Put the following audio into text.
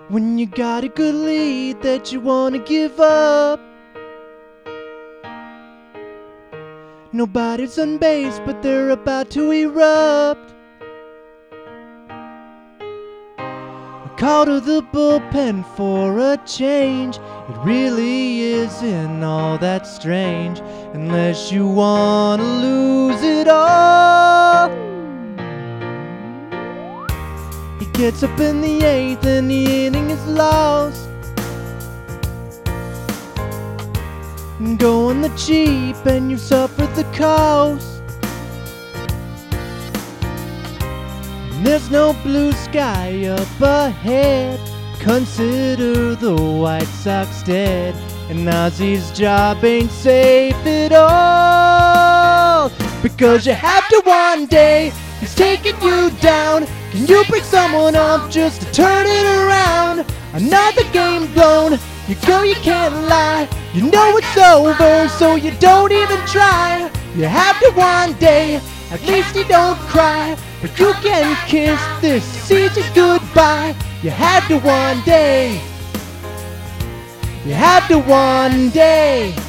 When you got a good lead that you wanna give up. Nobody's on base, but they're about to erupt. A call to the bullpen for a change. It really isn't all that strange, unless you wanna lose it all. He gets up in the eighth and the inning is lost. Go on the cheap and you've suffered the cost. There's no blue sky up ahead. Consider the White Sox dead, and Ozzy's job ain't safe at all. Because you have to one day, he's taking you down. Can you pick someone up just to turn it around? Another game blown, you go, you can't lie. You know it's over, so you don't even try. You have to one day, at least you don't cry. But you can kiss this season goodbye. You have to one day. You have to one day.